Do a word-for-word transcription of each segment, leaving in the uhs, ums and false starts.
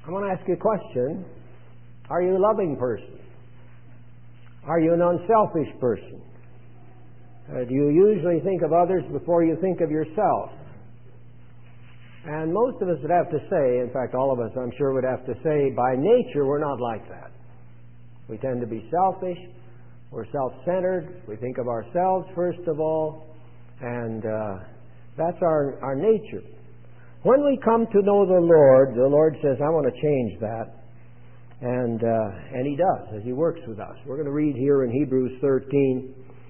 I want to ask you a question. Are you a loving person? Are you an unselfish person? Uh, do you usually think of others before you think of yourself? And most of us would have to say, in fact all of us I'm sure would have to say, by nature we're not like that. We tend to be selfish, we're self-centered, we think of ourselves first of all, and uh, that's our, our nature. When we come to know the Lord, the Lord says, I want to change that. And uh, and He does, as He works with us. We're going to read here in Hebrews thirteen.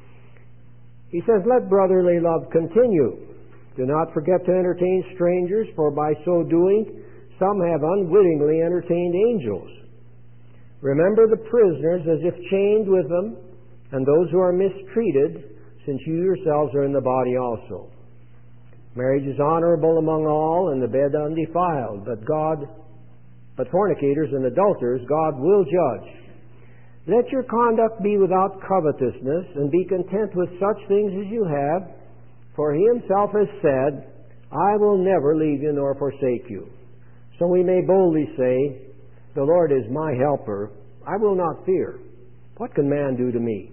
He says, let brotherly love continue. Do not forget to entertain strangers, for by so doing some have unwittingly entertained angels. Remember the prisoners as if chained with them, and those who are mistreated, since you yourselves are in the body also. Marriage is honorable among all, and the bed undefiled, but God, but fornicators and adulterers God will judge. Let your conduct be without covetousness, and be content with such things as you have, for He Himself has said, I will never leave you nor forsake you. So we may boldly say, the Lord is my helper, I will not fear. What can man do to me?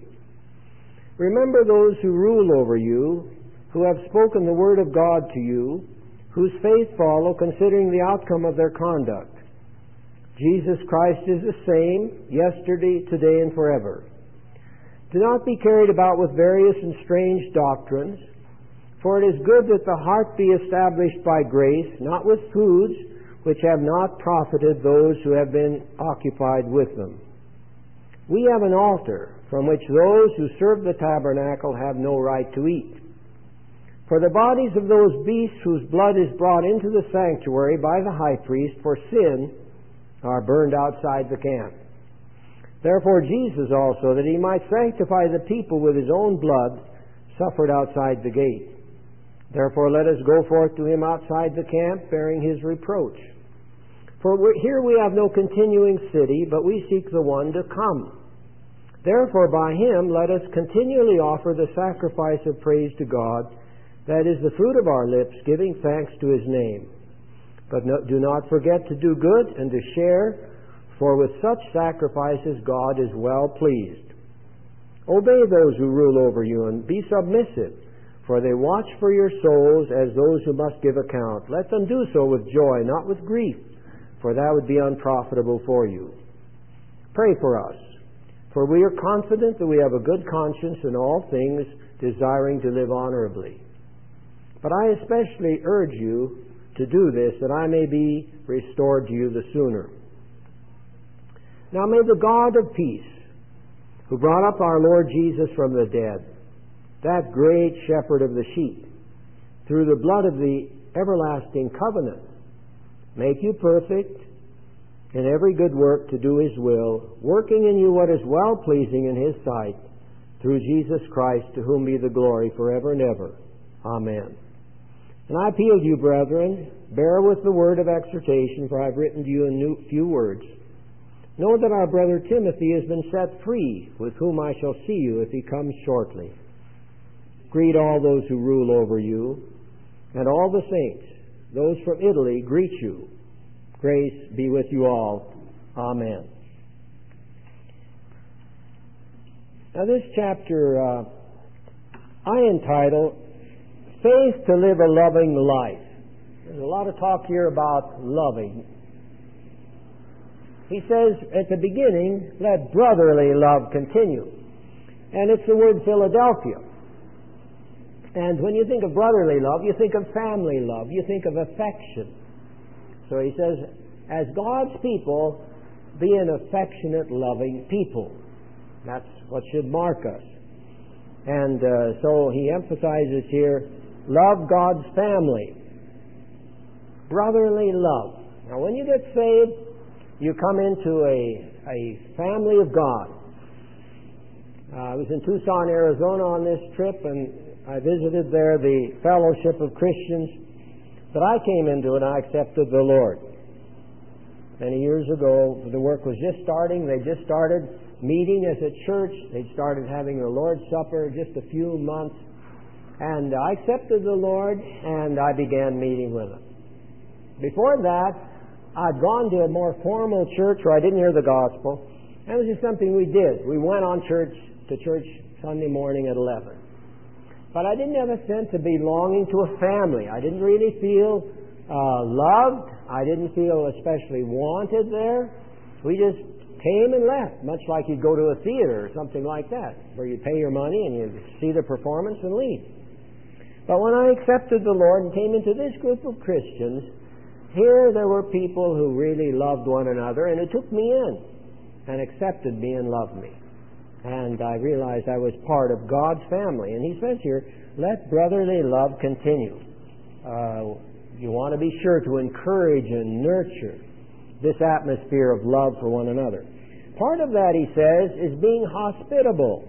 Remember those who rule over you, who have spoken the word of God to you, whose faith follow, considering the outcome of their conduct. Jesus Christ is the same, yesterday, today, and forever. Do not be carried about with various and strange doctrines, for it is good that the heart be established by grace, not with foods which have not profited those who have been occupied with them. We have an altar from which those who serve the tabernacle have no right to eat. For the bodies of those beasts whose blood is brought into the sanctuary by the high priest for sin are burned outside the camp. Therefore Jesus also, that He might sanctify the people with His own blood, suffered outside the gate. Therefore let us go forth to Him outside the camp, bearing His reproach. For here we have no continuing city, but we seek the one to come. Therefore by Him let us continually offer the sacrifice of praise to God, that is the fruit of our lips, giving thanks to His name. But no, do not forget to do good and to share, for with such sacrifices God is well pleased. Obey those who rule over you, and be submissive, for they watch for your souls as those who must give account. Let them do so with joy, not with grief, for that would be unprofitable for you. Pray for us, for we are confident that we have a good conscience in all things, desiring to live honorably. But I especially urge you to do this, that I may be restored to you the sooner. Now may the God of peace, who brought up our Lord Jesus from the dead, that great shepherd of the sheep, through the blood of the everlasting covenant, make you perfect in every good work to do His will, working in you what is well-pleasing in His sight, through Jesus Christ, to whom be the glory forever and ever. Amen. And I appeal to you, brethren, bear with the word of exhortation, for I have written to you in few words. Know that our brother Timothy has been set free, with whom I shall see you if he comes shortly. Greet all those who rule over you, and all the saints. Those from Italy greet you. Grace be with you all. Amen. Now this chapter uh, I entitle Faith to Live a Loving Life. There's a lot of talk here about loving. He says at the beginning, let brotherly love continue. And it's the word Philadelphia. And when you think of brotherly love, you think of family love, you think of affection. So he says, as God's people, be an affectionate, loving people. That's what should mark us. And uh, so he emphasizes here, love God's family. Brotherly love. Now when you get saved, you come into a, a family of God. Uh, I was in Tucson, Arizona on this trip, and I visited there the Fellowship of Christians that I came into, and I accepted the Lord. Many years ago, the work was just starting. They just started meeting as a church. They started having the Lord's Supper just a few months. And I accepted the Lord, and I began meeting with Him. Before that, I'd gone to a more formal church where I didn't hear the gospel. And it was just something we did. We went on church to church Sunday morning at eleven. But I didn't have a sense of belonging to a family. I didn't really feel uh, loved. I didn't feel especially wanted there. We just came and left, much like you'd go to a theater or something like that, where you pay your money and you see the performance and leave. But when I accepted the Lord and came into this group of Christians, here there were people who really loved one another, and it took me in and accepted me and loved me. And I realized I was part of God's family. And he says here, let brotherly love continue. Uh, you want to be sure to encourage and nurture this atmosphere of love for one another. Part of that, he says, is being hospitable.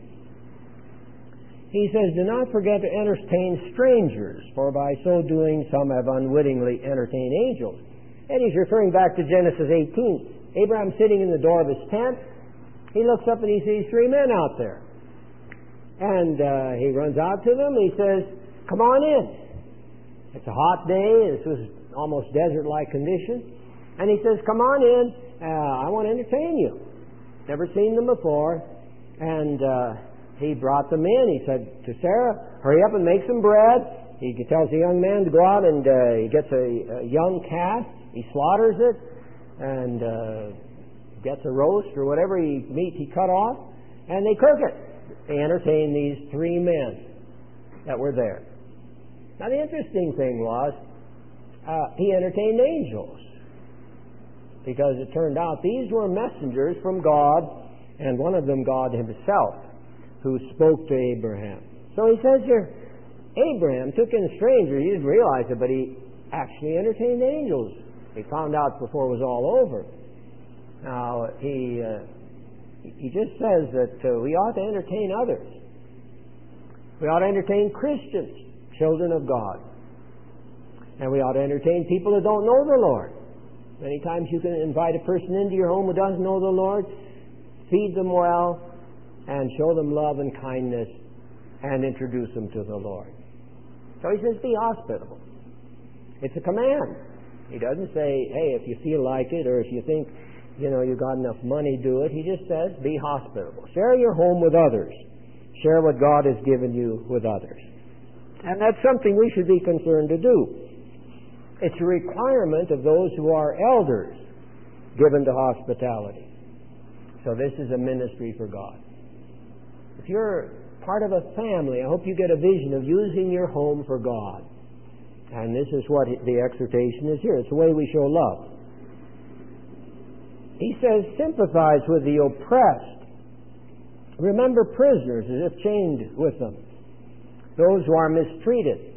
He says, do not forget to entertain strangers, for by so doing some have unwittingly entertained angels. And he's referring back to Genesis eighteen. Abraham sitting in the door of his tent. He looks up and he sees three men out there. And uh, he runs out to them and he says, come on in. It's a hot day. This was almost desert-like condition. And he says, come on in. Uh, I want to entertain you. Never seen them before. And uh, he brought them in. He said to Sarah, hurry up and make some bread. He tells the young man to go out and uh, he gets a, a young calf. He slaughters it and uh, gets a roast or whatever he, meat he cut off, and they cook it. They entertain these three men that were there. Now the interesting thing was, uh, he entertained angels, because it turned out these were messengers from God, and one of them God himself, who spoke to Abraham. So he says here, Abraham took in strangers. He didn't realize it, but he actually entertained angels. He found out before it was all over. Now, he uh, he just says that uh, we ought to entertain others. We ought to entertain Christians, children of God. And we ought to entertain people who don't know the Lord. Many times you can invite a person into your home who doesn't know the Lord, feed them well, and show them love and kindness, and introduce them to the Lord. So he says, be hospitable. It's a command. He doesn't say, hey, if you feel like it, or if you think, you know, you got enough money, do it. He just says, be hospitable. Share your home with others. Share what God has given you with others. And that's something we should be concerned to do. It's a requirement of those who are elders given to hospitality. So this is a ministry for God. If you're part of a family, I hope you get a vision of using your home for God. And this is what the exhortation is here. It's the way we show love. He says, sympathize with the oppressed. Remember prisoners as if chained with them. Those who are mistreated.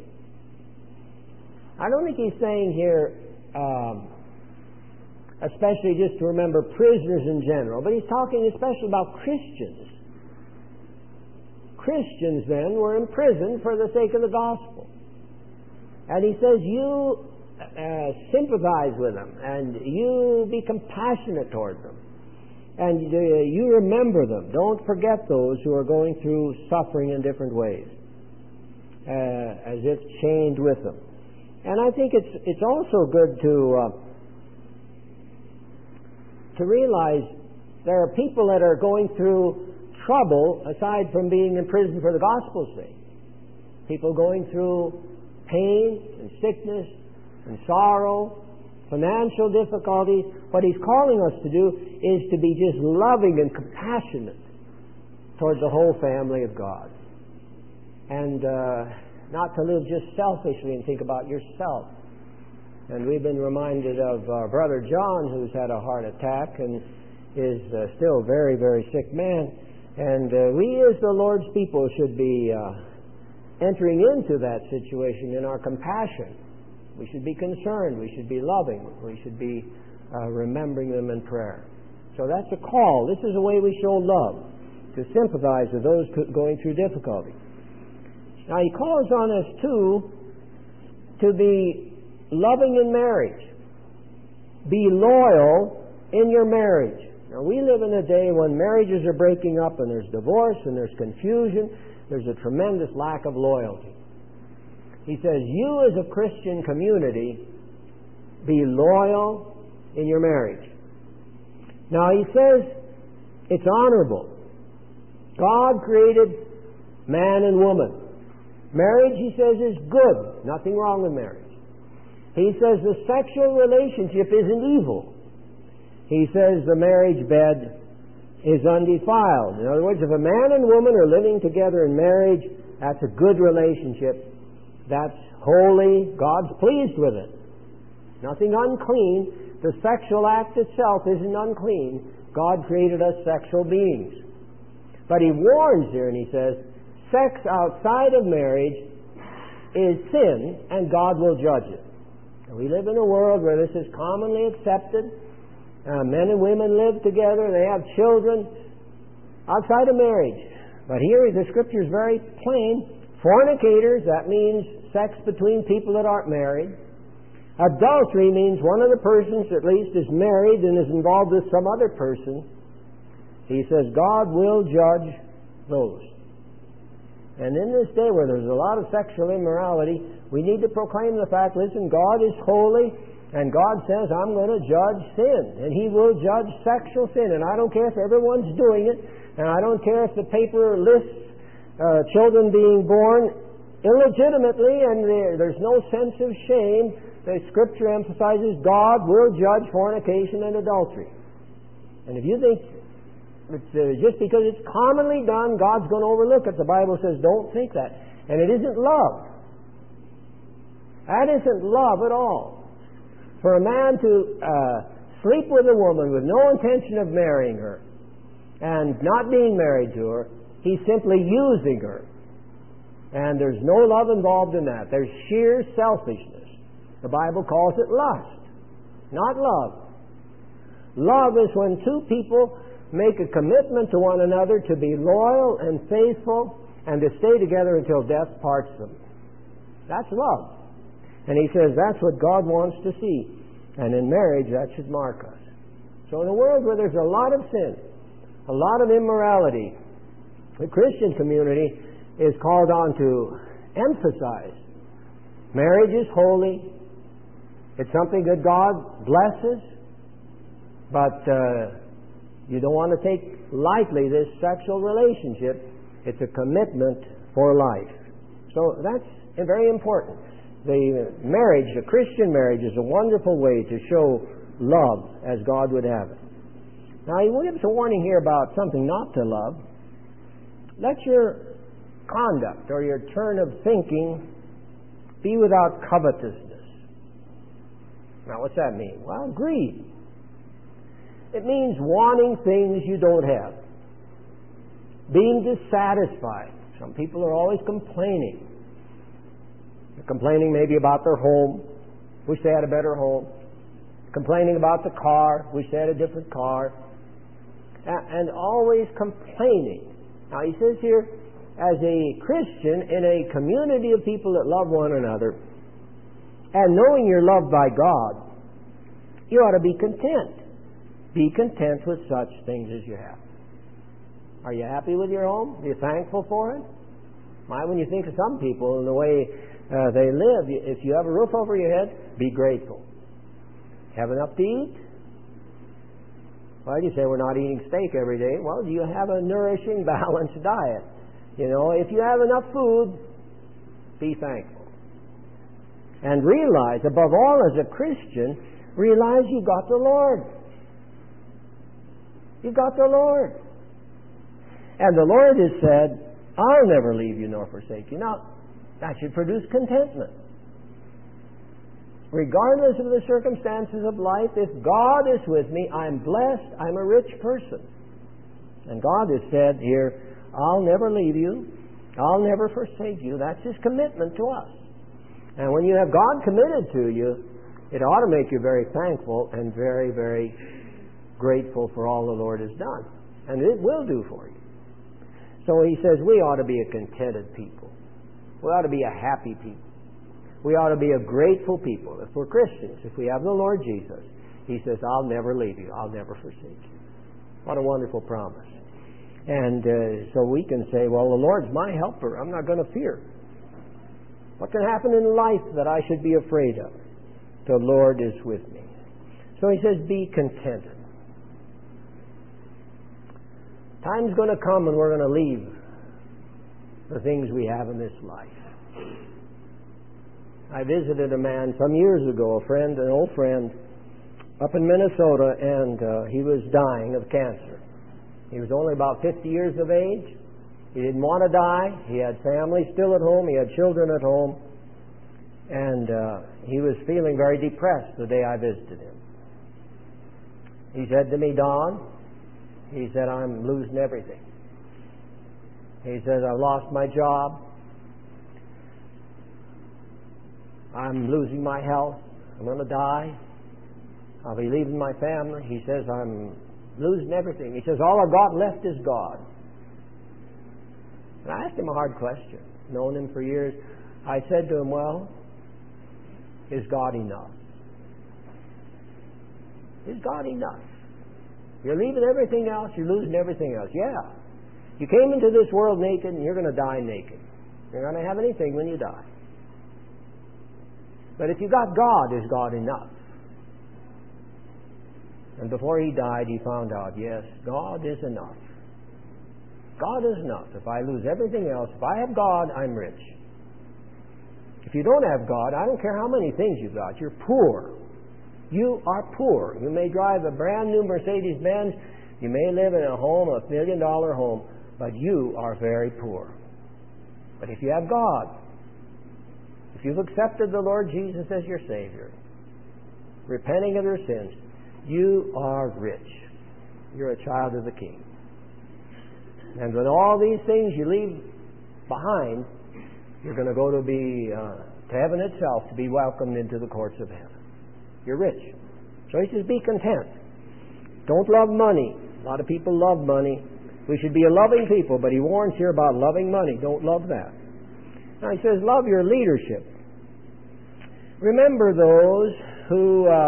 I don't think he's saying here, um, especially just to remember prisoners in general, but he's talking especially about Christians. Christians then were imprisoned for the sake of the gospel. And he says, you uh, sympathize with them, and you be compassionate toward them, and uh, you remember them. Don't forget those who are going through suffering in different ways, uh, as if chained with them. And I think it's it's also good to uh, to realize there are people that are going through trouble aside from being in prison for the gospel's sake. People going through pain and sickness and sorrow, financial difficulties. What he's calling us to do is to be just loving and compassionate towards the whole family of God. And uh, not to live just selfishly and think about yourself. And we've been reminded of our brother John, who's had a heart attack and is uh, still a very, very sick man. And uh, we as the Lord's people should be uh, entering into that situation in our compassion. We should be concerned. We should be loving. We should be uh, remembering them in prayer. So that's a call. This is a way we show love, to sympathize with those going through difficulty. Now he calls on us too to be loving in marriage. Be loyal in your marriage. Now we live in a day when marriages are breaking up and there's divorce and there's confusion. There's a tremendous lack of loyalty. He says, you as a Christian community, be loyal in your marriage. Now he says it's honorable. God created man and woman. Marriage, he says, is good. Nothing wrong with marriage. He says the sexual relationship isn't evil. He says the marriage bed is undefiled. In other words, if a man and woman are living together in marriage, that's a good relationship. That's holy. God's pleased with it. Nothing unclean. The sexual act itself isn't unclean. God created us sexual beings. But he warns here and he says, sex outside of marriage is sin and God will judge it. And we live in a world where this is commonly accepted. Uh, men and women live together. They have children outside of marriage. But here the Scripture is very plain. Fornicators, that means sex between people that aren't married. Adultery means one of the persons at least is married and is involved with some other person. He says God will judge those. And in this day where there's a lot of sexual immorality, we need to proclaim the fact, listen, God is holy, and God says, I'm going to judge sin, and He will judge sexual sin. And I don't care if everyone's doing it, and I don't care if the paper lists uh, children being born illegitimately, and there, there's no sense of shame. The Scripture emphasizes God will judge fornication and adultery. And if you think it's, uh, just because it's commonly done, God's going to overlook it, the Bible says don't think that. And it isn't love. That isn't love at all. For a man to uh, sleep with a woman with no intention of marrying her and not being married to her, he's simply using her. And there's no love involved in that. There's sheer selfishness. The Bible calls it lust, not love. Love is when two people make a commitment to one another to be loyal and faithful and to stay together until death parts them. That's love. And he says that's what God wants to see. And in marriage, that should mark us. So in a world where there's a lot of sin, a lot of immorality, the Christian community is called on to emphasize marriage is holy. It's something that God blesses. But uh, you don't want to take lightly this sexual relationship. It's a commitment for life. So that's very important. The marriage, the Christian marriage, is a wonderful way to show love as God would have it. Now, he gives a warning here about something not to love. Let your conduct or your turn of thinking be without covetousness. Now, what's that mean? Well, greed. It means wanting things you don't have. Being dissatisfied. Some people are always complaining. They're complaining maybe about their home. Wish they had a better home. Complaining about the car. Wish they had a different car. And always complaining. Now he says here, as a Christian in a community of people that love one another, and knowing you're loved by God, you ought to be content. Be content with such things as you have. Are you happy with your home? Are you thankful for it? Why, when you think of some people and the way uh, they live, if you have a roof over your head, be grateful. Have enough to eat? Well, you say we're not eating steak every day. Well, do you have a nourishing, balanced diet? You know, if you have enough food, be thankful. And realize, above all as a Christian, realize you've got the Lord. You've got the Lord. And the Lord has said, I'll never leave you nor forsake you. Now, that should produce contentment. Regardless of the circumstances of life, if God is with me, I'm blessed, I'm a rich person. And God has said here, I'll never leave you, I'll never forsake you. That's His commitment to us. And when you have God committed to you, it ought to make you very thankful and very, very grateful for all the Lord has done. And it will do for you. So He says we ought to be a contented people. We ought to be a happy people. We ought to be a grateful people. If we're Christians, if we have the Lord Jesus, He says, I'll never leave you. I'll never forsake you. What a wonderful promise. And uh, so we can say, well, the Lord's my helper. I'm not going to fear. What can happen in life that I should be afraid of? The Lord is with me. So he says, be contented. Time's going to come when we're going to leave the things we have in this life. I visited a man some years ago, a friend, an old friend, up in Minnesota, and uh, he was dying of cancer. He was only about fifty years of age. He didn't want to die. He had family still at home. He had children at home. And uh, he was feeling very depressed the day I visited him. He said to me, Don, he said, I'm losing everything. He says, I've lost my job. I'm losing my health. I'm going to die. I'll be leaving my family. He says, I'm losing everything. He says, all I've got left is God. And I asked him a hard question. Known him for years. I said to him, well, is God enough? Is God enough? You're leaving everything else, you're losing everything else. Yeah. You came into this world naked and you're going to die naked. You're not going to have anything when you die. But if you got God, is God enough? And before he died, he found out, yes, God is enough. God is enough. If I lose everything else, if I have God, I'm rich. If you don't have God, I don't care how many things you've got, you're poor. You are poor. You may drive a brand new Mercedes-Benz, you may live in a home, a million dollar home, but you are very poor. But if you have God, if you've accepted the Lord Jesus as your Savior, repenting of your sins, you are rich. You're a child of the King. And with all these things you leave behind, you're going to go to be uh, to heaven itself, to be welcomed into the courts of heaven. You're rich. So he says, be content. Don't love money. A lot of people love money. We should be a loving people, but he warns here about loving money. Don't love that. Now he says, love your leadership. Remember those who uh,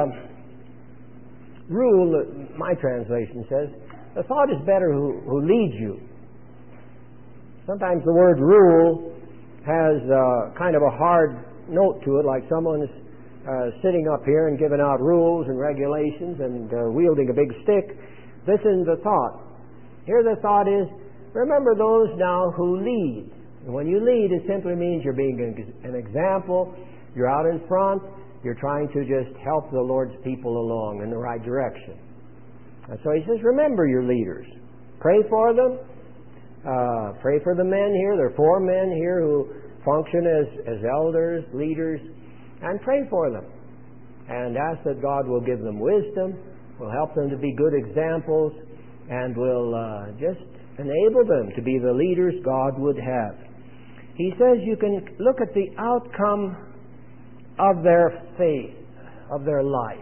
rule, my translation says, the thought is better who, who leads you. Sometimes the word rule has uh, kind of a hard note to it, like someone's uh, sitting up here and giving out rules and regulations and uh, wielding a big stick. This isn't the thought. Here the thought is, remember those now who lead. And when you lead, it simply means you're being an example, you're out in front, you're trying to just help the Lord's people along in the right direction. And so he says, remember your leaders. Pray for them. Uh, pray for the men here. There are four men here who function as, as elders, leaders, and pray for them. And ask that God will give them wisdom, will help them to be good examples, and will uh, just enable them to be the leaders God would have. He says you can look at the outcome of their faith, of their life.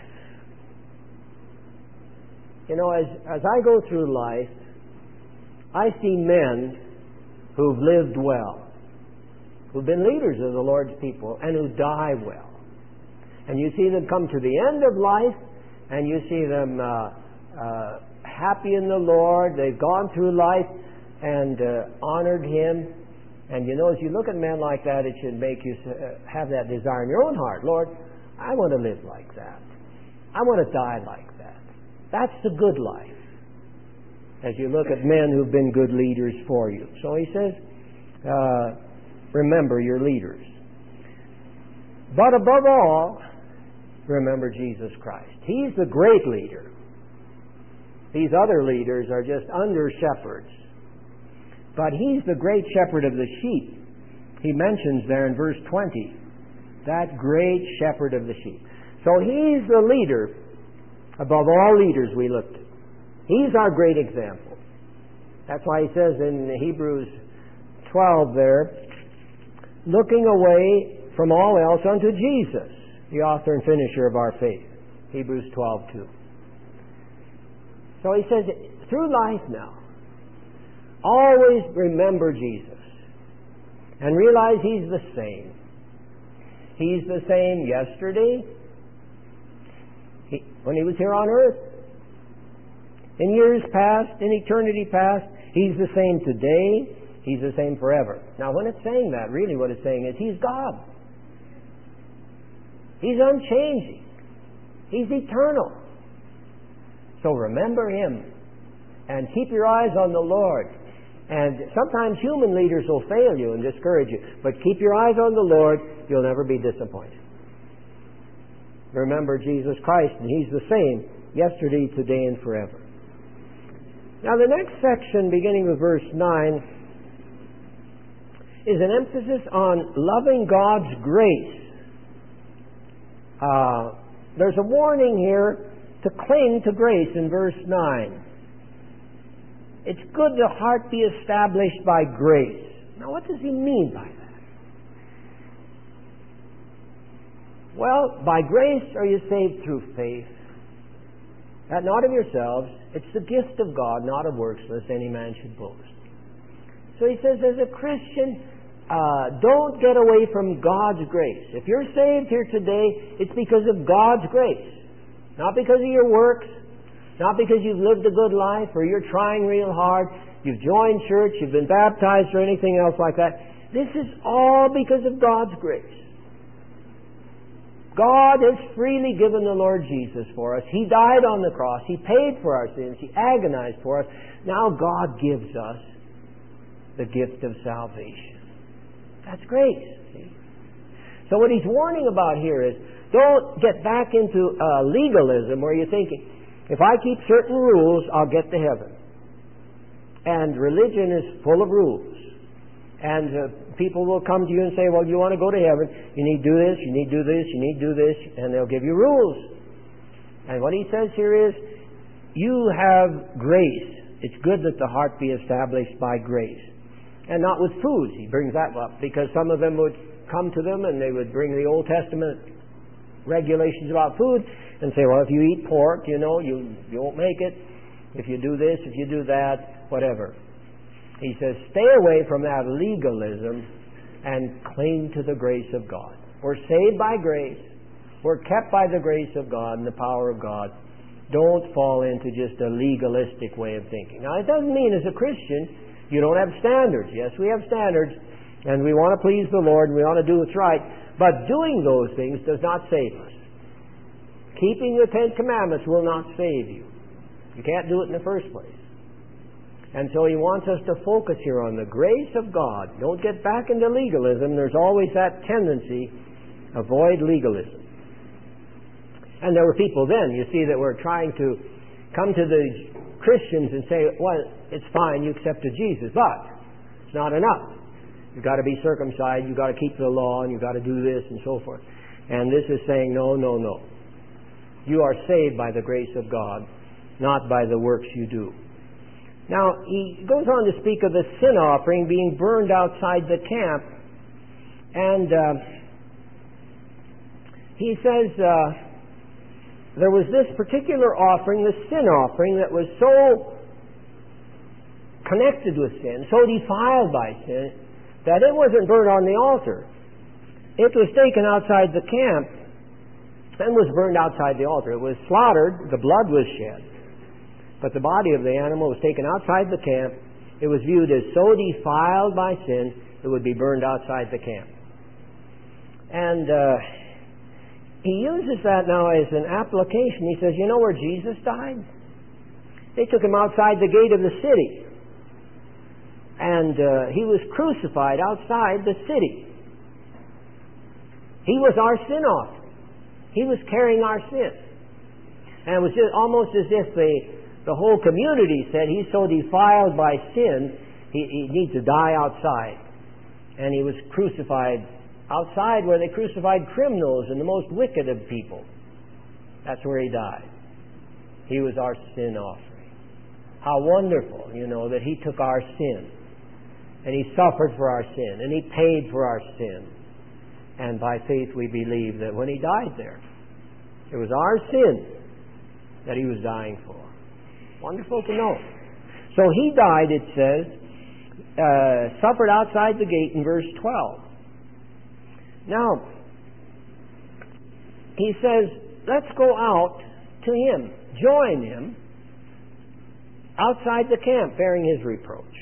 You know, as, as I go through life, I see men who've lived well, who've been leaders of the Lord's people, and who die well. And you see them come to the end of life, and you see them uh, uh, happy in the Lord. They've gone through life and uh, honored Him. And you know, as you look at men like that, it should make you have that desire in your own heart. Lord, I want to live like that. I want to die like that. That's the good life. As you look at men who've been good leaders for you. So he says, uh, remember your leaders. But above all, remember Jesus Christ. He's the great leader. These other leaders are just under shepherds. But He's the great shepherd of the sheep. He mentions there in verse twenty, that great shepherd of the sheep. So He's the leader above all leaders we looked at. He's our great example. That's why he says in Hebrews twelve there, looking away from all else unto Jesus, the author and finisher of our faith. Hebrews twelve two. So he says, through life now, always remember Jesus and realize He's the same. He's the same yesterday, he, when He was here on earth, in years past, in eternity past. He's the same today. He's the same forever. Now, when it's saying that, really what it's saying is He's God. He's unchanging. He's eternal. So remember Him and keep your eyes on the Lord. And sometimes human leaders will fail you and discourage you, but keep your eyes on the Lord. You'll never be disappointed. Remember Jesus Christ, and He's the same yesterday, today, and forever. Now the next section, beginning with verse nine, is an emphasis on loving God's grace. Uh, there's a warning here to cling to grace in verse nine. It's good the heart be established by grace. Now what does he mean by that? Well, by grace are you saved through faith, that not of yourselves. It's the gift of God, not of works, lest any man should boast. So he says, as a Christian, uh, don't get away from God's grace. If you're saved here today, it's because of God's grace. Not because of your works, not because you've lived a good life or you're trying real hard, you've joined church, you've been baptized or anything else like that. This is all because of God's grace. God has freely given the Lord Jesus for us. He died on the cross. He paid for our sins. He agonized for us. Now God gives us the gift of salvation. That's grace. See? So what he's warning about here is, don't get back into uh, legalism where you're thinking, if I keep certain rules, I'll get to heaven. And religion is full of rules. And uh, people will come to you and say, well, you want to go to heaven, you need to do this, you need to do this, you need to do this, and they'll give you rules. And what he says here is, you have grace. It's good that the heart be established by grace. And not with foods. He brings that up because some of them would come to them and they would bring the Old Testament regulations about food and say, well, if you eat pork, you know, you, you won't make it. If you do this, if you do that, whatever. He says, stay away from that legalism and cling to the grace of God. We're saved by grace. We're kept by the grace of God and the power of God. Don't fall into just a legalistic way of thinking. Now, it doesn't mean as a Christian you don't have standards. Yes, we have standards, and we want to please the Lord, and we want to do what's right. But doing those things does not save us. Keeping the Ten Commandments will not save you. You can't do it in the first place. And so he wants us to focus here on the grace of God. Don't get back into legalism. There's always that tendency. Avoid legalism. And there were people then, you see, that were trying to come to the Christians and say, well, it's fine, you accepted Jesus, but it's not enough. You've got to be circumcised, you've got to keep the law, and you've got to do this and so forth. And this is saying, no, no, no. You are saved by the grace of God, not by the works you do. Now, he goes on to speak of the sin offering being burned outside the camp. And uh, he says uh, there was this particular offering, the sin offering, that was so connected with sin, so defiled by sin, that it wasn't burned on the altar. It was taken outside the camp and was burned outside the altar. It was slaughtered, the blood was shed. But the body of the animal was taken outside the camp. It was viewed as so defiled by sin, it would be burned outside the camp. And uh, he uses that now as an application. He says, you know where Jesus died? They took him outside the gate of the city. And uh, he was crucified outside the city. He was our sin offering. He was carrying our sin. And it was just almost as if the The whole community said, he's so defiled by sin, he, he needs to die outside. And he was crucified outside where they crucified criminals and the most wicked of people. That's where he died. He was our sin offering. How wonderful, you know, that he took our sin. And he suffered for our sin. And he paid for our sin. And by faith we believe that when he died there, it was our sin that he was dying for. Wonderful to know. So he died, it says, uh, suffered outside the gate in verse twelve. Now, he says, let's go out to him, join him, outside the camp, bearing his reproach.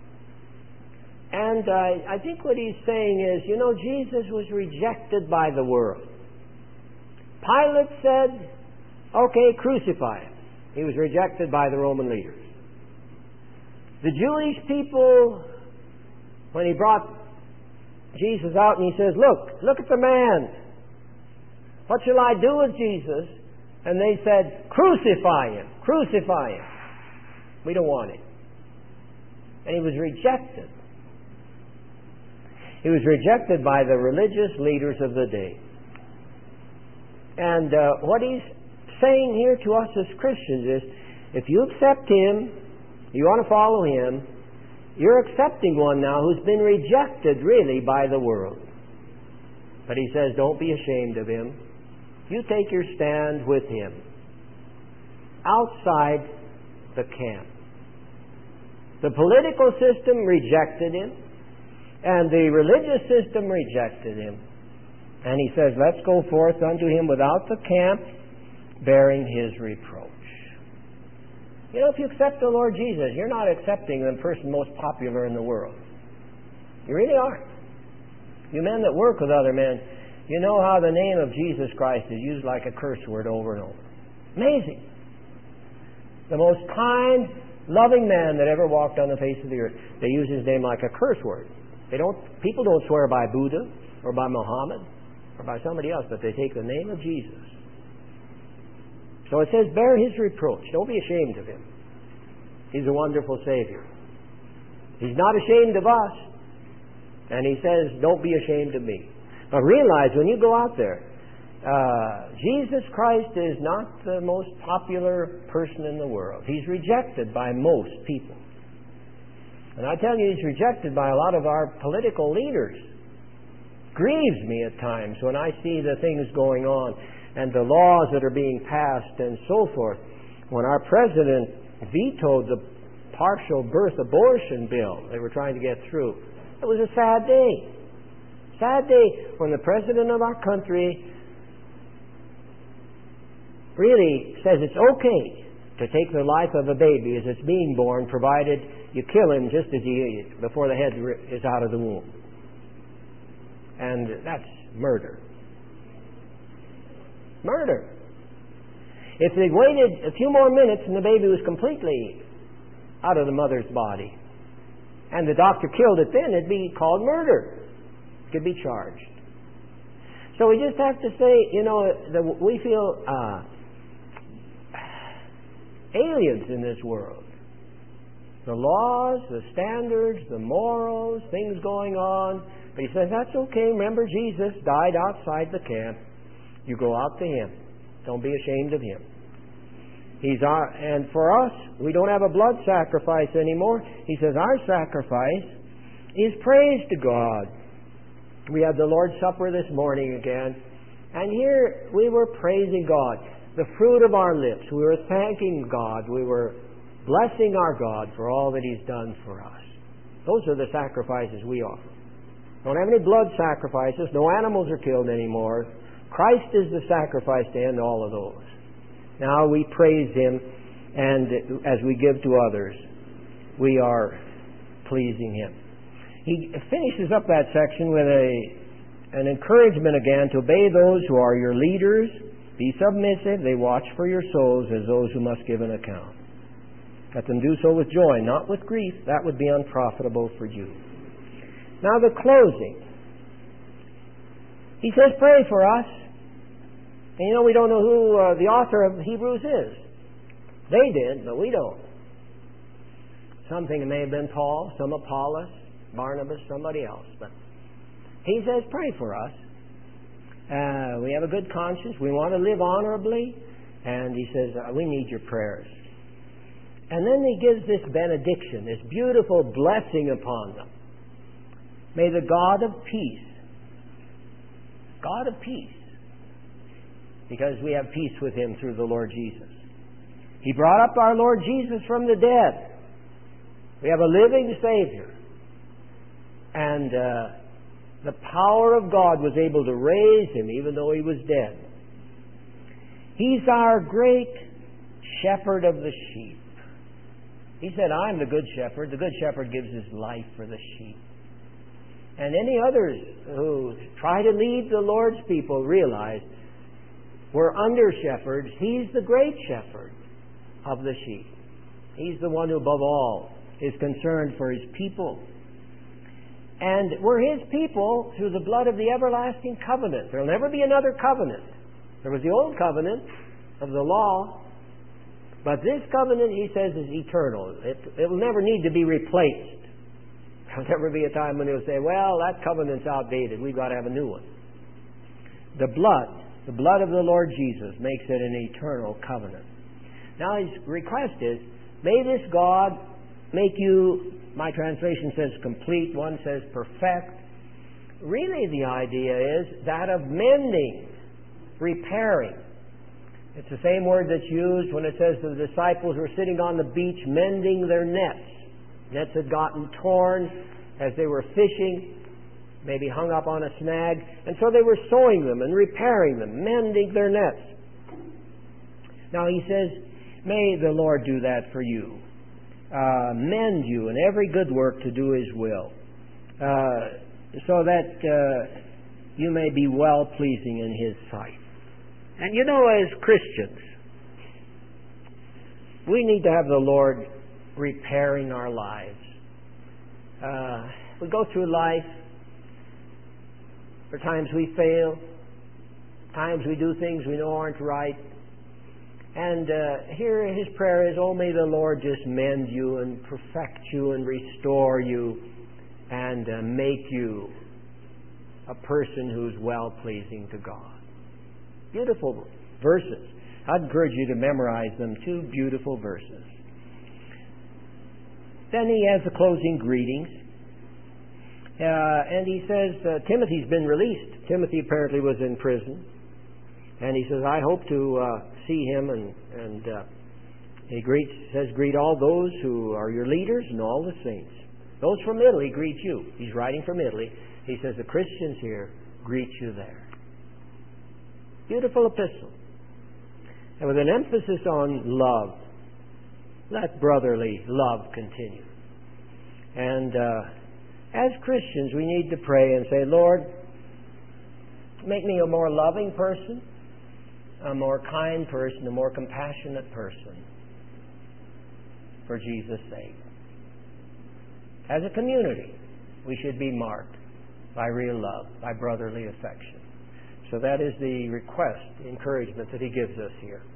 And uh, I think what he's saying is, you know, Jesus was rejected by the world. Pilate said, okay, crucify him. He was rejected by the Roman leaders. The Jewish people, when he brought Jesus out and he says, look, look at the man. What shall I do with Jesus? And they said, crucify him, crucify him. We don't want him. And he was rejected. He was rejected by the religious leaders of the day. And uh, what he's saying here to us as Christians is, if you accept him, you want to follow him, you're accepting one now who's been rejected really by the world. But he says, don't be ashamed of him. You take your stand with him outside the camp. The political system rejected him, and the religious system rejected him. And he says, let's go forth unto him without the camp, bearing his reproach. You know, if you accept the Lord Jesus, you're not accepting the person most popular in the world. You really aren't. You men that work with other men, you know how the name of Jesus Christ is used like a curse word over and over. Amazing. The most kind, loving man that ever walked on the face of the earth. They use his name like a curse word. They don't. People don't swear by Buddha or by Muhammad or by somebody else, but they take the name of Jesus. So it says, bear his reproach. Don't be ashamed of him. He's a wonderful Savior. He's not ashamed of us. And he says, don't be ashamed of me. But realize when you go out there, uh, Jesus Christ is not the most popular person in the world. He's rejected by most people. And I tell you, he's rejected by a lot of our political leaders. Grieves me at times when I see the things going on and the laws that are being passed and so forth. When our president vetoed the partial birth abortion bill they were trying to get through, it was a sad day. Sad day when the president of our country really says it's okay to take the life of a baby as it's being born, provided you kill him just as he before the head is out of the womb. And that's murder. Murder. If they waited a few more minutes and the baby was completely out of the mother's body, and the doctor killed it then, it'd be called murder. It could be charged. So we just have to say, you know, that we feel uh, aliens in this world. The laws, the standards, the morals, things going on. But he says, that's okay. Remember, Jesus died outside the camp. You go out to him. Don't be ashamed of him. He's our, and for us, we don't have a blood sacrifice anymore. He says our sacrifice is praise to God. We had the Lord's Supper this morning again, and here we were praising God. The fruit of our lips. We were thanking God. We were blessing our God for all that he's done for us. Those are the sacrifices we offer. Don't have any blood sacrifices. No animals are killed anymore. Christ is the sacrifice to end all of those. Now we praise him, and as we give to others, we are pleasing him. He finishes up that section with a an encouragement again to obey those who are your leaders. Be submissive. They watch for your souls as those who must give an account. Let them do so with joy, not with grief. That would be unprofitable for you. Now the closing. He says, pray for us. And you know, we don't know who uh, the author of Hebrews is. They did, but we don't. Something, it may have been Paul, some Apollos, Barnabas, somebody else. But he says, pray for us. Uh, we have a good conscience. We want to live honorably. And he says, uh, we need your prayers. And then he gives this benediction, this beautiful blessing upon them. May the God of peace, God of peace, because we have peace with him through the Lord Jesus. He brought up our Lord Jesus from the dead. We have a living Savior. And uh, the power of God was able to raise him even though he was dead. He's our great shepherd of the sheep. He said, I'm the good shepherd. The good shepherd gives his life for the sheep. And any others who try to lead the Lord's people realize we're under shepherds. He's the great shepherd. of the sheep. He's the one who above all is concerned for His people. And we're His people through the blood of the everlasting covenant. There will never be another covenant. There was the old covenant of the law, but this covenant, He says, is eternal. It will never need to be replaced. There'll never be a time when He'll say, well, that covenant's outdated. We've got to have a new one. The blood, the blood of the Lord Jesus makes it an eternal covenant. Now His request is, may this God make you, my translation says complete, one says perfect. Really the idea is that of mending, repairing. It's the same word that's used when it says the disciples were sitting on the beach mending their nets. Nets had gotten torn as they were fishing, maybe hung up on a snag, and so they were sewing them and repairing them, mending their nets. Now He says, may the Lord do that for you. Uh, mend you in every good work to do His will, uh, so that uh, you may be well-pleasing in His sight. And you know, as Christians, we need to have the Lord repairing our lives. Uh, we go through life. For times we fail. Times we do things we know aren't right. And uh, here His prayer is, oh, may the Lord just mend you and perfect you and restore you and uh, make you a person who's well-pleasing to God. Beautiful verses. I'd encourage you to memorize them. Two beautiful verses. Then He has the closing greetings. Uh, and He says, uh, Timothy's been released. Timothy apparently was in prison. And he says, I hope to uh, see him. And, and uh, he greets, says, greet all those who are your leaders and all the saints. Those from Italy greet you. He's writing from Italy. He says, the Christians here greet you there. Beautiful epistle. And with an emphasis on love. Let brotherly love continue. And uh, as Christians, we need to pray and say, Lord, make me a more loving person, a more kind person, a more compassionate person, for Jesus' sake. As a community, we should be marked by real love, by brotherly affection. So that is the request, the encouragement that He gives us here.